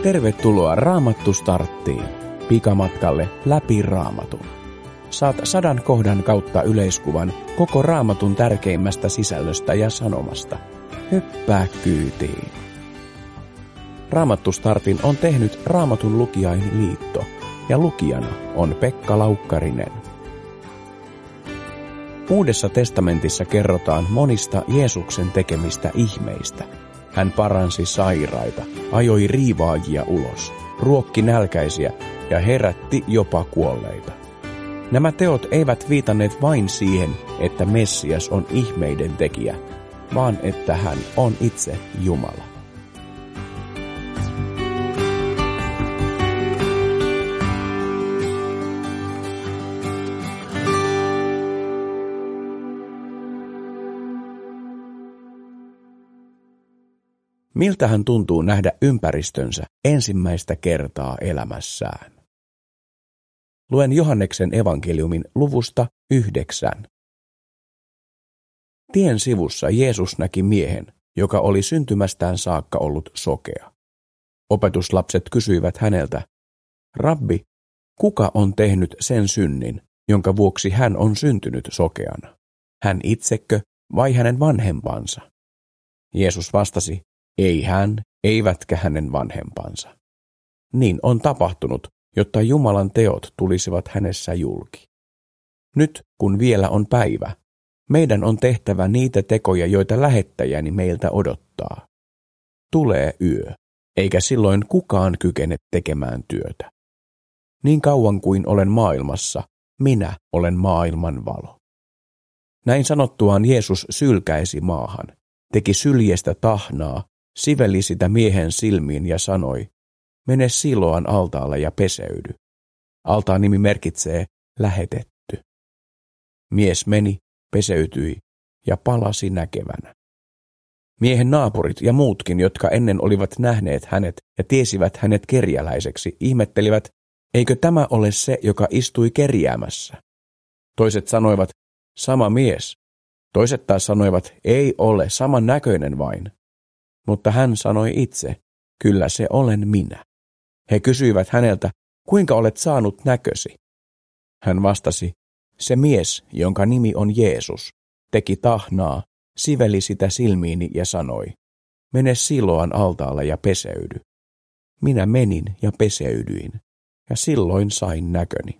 Tervetuloa Raamattu Starttiin, pikamatkalle läpi Raamatun. Saat 100 kohdan kautta yleiskuvan koko Raamatun tärkeimmästä sisällöstä ja sanomasta. Hyppää kyytiin. Raamattu Startin on tehnyt Raamatun lukijain liitto ja lukijana on Pekka Laukkarinen. Uudessa testamentissa kerrotaan monista Jeesuksen tekemistä ihmeistä. Hän paransi sairaita, ajoi riivaajia ulos, ruokki nälkäisiä ja herätti jopa kuolleita. Nämä teot eivät viitanneet vain siihen, että Messias on ihmeiden tekijä, vaan että hän on itse Jumala. Miltä hän tuntuu nähdä ympäristönsä ensimmäistä kertaa elämässään? Luen Johanneksen evankeliumin luvusta 9. Tien sivussa Jeesus näki miehen, joka oli syntymästään saakka ollut sokea. Opetuslapset kysyivät häneltä, Rabbi, kuka on tehnyt sen synnin, jonka vuoksi hän on syntynyt sokeana? Hän itsekö vai hänen vanhempansa? Jeesus vastasi, ei hän, eivätkä hänen vanhempansa. Niin on tapahtunut, jotta Jumalan teot tulisivat hänessä julki. Nyt, kun vielä on päivä, meidän on tehtävä niitä tekoja, joita lähettäjäni meiltä odottaa. Tulee yö, eikä silloin kukaan kykene tekemään työtä. Niin kauan kuin olen maailmassa, minä olen maailman valo. Näin sanottuaan Jeesus sylkäisi maahan, teki syljestä tahnaa, siveli sitä miehen silmiin ja sanoi, mene Siloan altaalle ja peseydy. Altaan nimi merkitsee lähetetty. Mies meni, peseytyi ja palasi näkevänä. Miehen naapurit ja muutkin, jotka ennen olivat nähneet hänet ja tiesivät hänet kerjäläiseksi, ihmettelivät, eikö tämä ole se, joka istui kerjäämässä? Toiset sanoivat, sama mies. Toiset taas sanoivat, ei ole, saman näköinen vain. Mutta hän sanoi itse, kyllä se olen minä. He kysyivät häneltä, kuinka olet saanut näkösi? Hän vastasi, se mies, jonka nimi on Jeesus, teki tahnaa, siveli sitä silmiini ja sanoi, mene Siloan altaalle ja peseydy. Minä menin ja peseydyin, ja silloin sain näköni.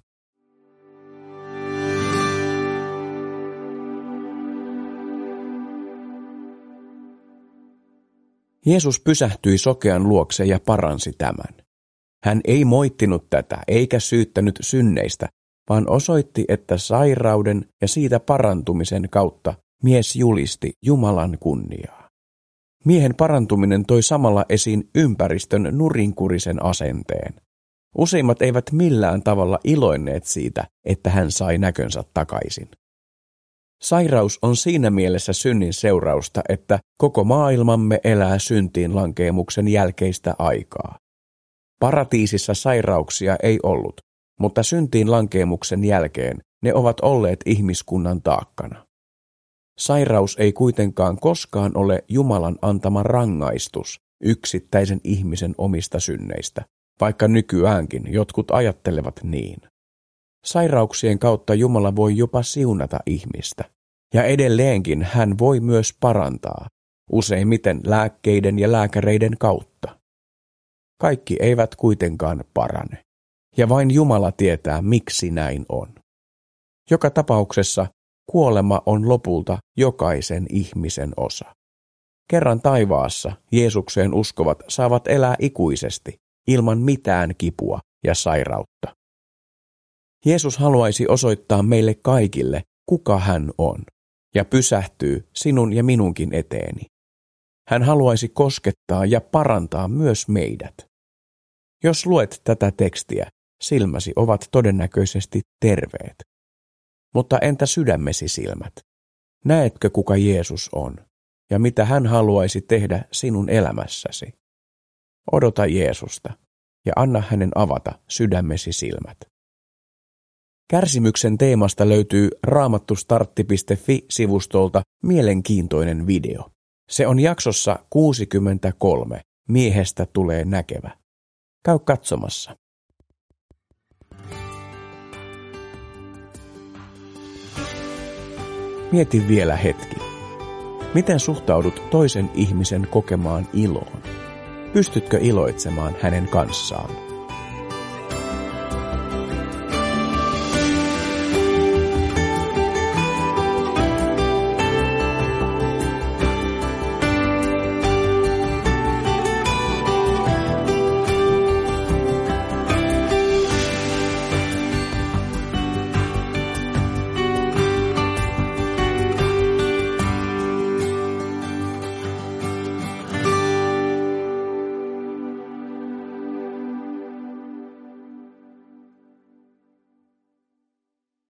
Jeesus pysähtyi sokean luokse ja paransi tämän. Hän ei moittinut tätä eikä syyttänyt synneistä, vaan osoitti, että sairauden ja siitä parantumisen kautta mies julisti Jumalan kunniaa. Miehen parantuminen toi samalla esiin ympäristön nurinkurisen asenteen. Useimmat eivät millään tavalla iloinneet siitä, että hän sai näkönsä takaisin. Sairaus on siinä mielessä synnin seurausta, että koko maailmamme elää syntiin lankeemuksen jälkeistä aikaa. Paratiisissa sairauksia ei ollut, mutta syntiin lankeemuksen jälkeen ne ovat olleet ihmiskunnan taakkana. Sairaus ei kuitenkaan koskaan ole Jumalan antama rangaistus yksittäisen ihmisen omista synneistä, vaikka nykyäänkin jotkut ajattelevat niin. Sairauksien kautta Jumala voi jopa siunata ihmistä, ja edelleenkin hän voi myös parantaa, useimmiten lääkkeiden ja lääkäreiden kautta. Kaikki eivät kuitenkaan parane, ja vain Jumala tietää, miksi näin on. Joka tapauksessa kuolema on lopulta jokaisen ihmisen osa. Kerran taivaassa Jeesukseen uskovat saavat elää ikuisesti, ilman mitään kipua ja sairautta. Jeesus haluaisi osoittaa meille kaikille, kuka hän on, ja pysähtyy sinun ja minunkin eteeni. Hän haluaisi koskettaa ja parantaa myös meidät. Jos luet tätä tekstiä, silmäsi ovat todennäköisesti terveet. Mutta entä sydämesi silmät? Näetkö, kuka Jeesus on, ja mitä hän haluaisi tehdä sinun elämässäsi? Odota Jeesusta, ja anna hänen avata sydämesi silmät. Kärsimyksen teemasta löytyy raamattustartti.fi-sivustolta mielenkiintoinen video. Se on jaksossa 63, Miehestä tulee näkevä. Käy katsomassa. Mieti vielä hetki. Miten suhtaudut toisen ihmisen kokemaan iloon? Pystytkö iloitsemaan hänen kanssaan?